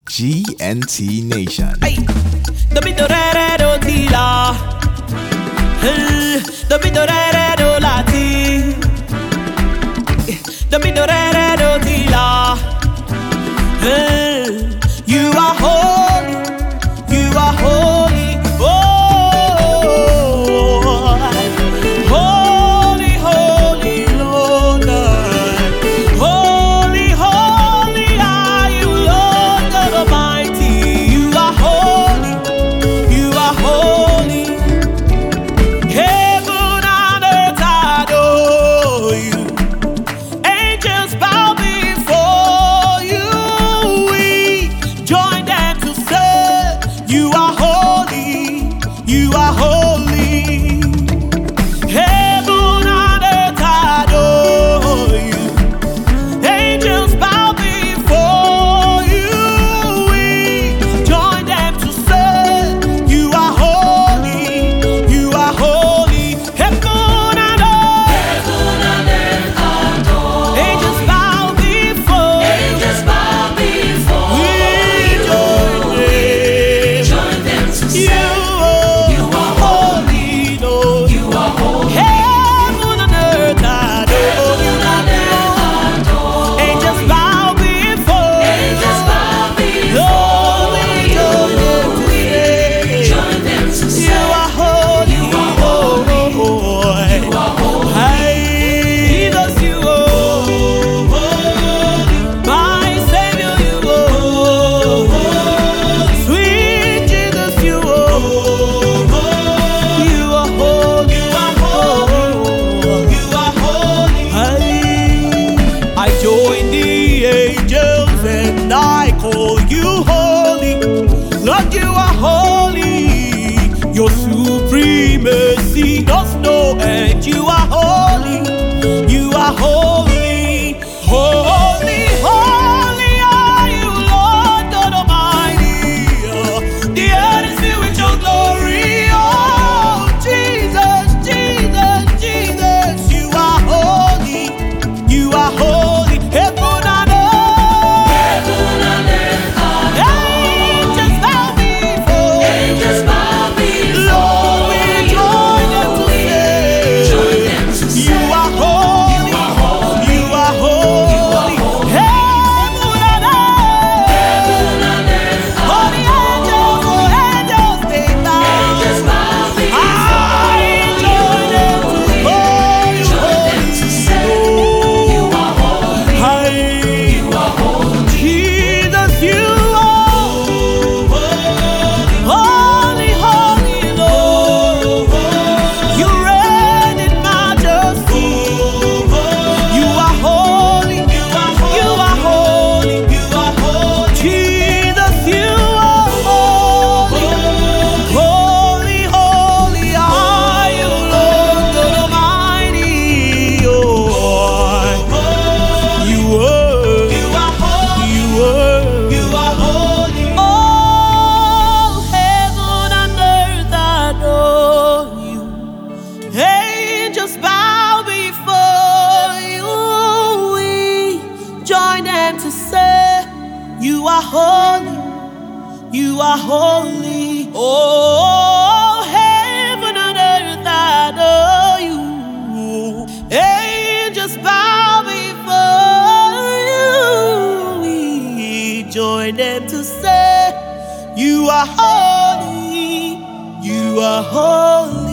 GNT Nation. Hey, the bit of red tila. The bit of red lati. The bit of red tila. You are holy. You are holy. Oh, holy, holy Lord. Holy, holy are you, Lord God Almighty. You are holy. You are holy. Heaven and earth adore you. Angels bow before you. We join them to say, you are holy. You are holy. Heaven and earth adore you. Angels bow before you. We join them to say, you are holy. You are holy. Heaven and earth. Angels bow before you. We join them. You are holy, Lord. Heaven and earth adore you. Angels bow before you. Lord, we join them to say, you are holy, Lord. Hey, Jesus, you are my Savior, you are sweet Jesus, you are holy. You are holy. Hey, I join the angels and I call you holy. Lord, you are holy. Your supremacy does no end. You are holy. You are holy. Holy, holy are you, Lord God Almighty. The earth is filled with your glory. Oh, Jesus, Jesus, Jesus. You are holy. You are holy. Heaven and earth. Angels bow before. Lord, we join them to say, you are holy. You are holy. Heaven and earth. Holy angels, they bow. I join them to call you holy. Jesus, you are holy, holy Lord. You reign in majesty. You are holy. You are holy. Jesus, you are holy. Holy, holy are you, Lord God Almighty. You are holy. All heaven and earth adore you. Angels bow before you. We join them to say, you are holy. You are holy. Oh, heaven and earth adore you. Angels bow before you. We join them to say, you are holy. You are holy.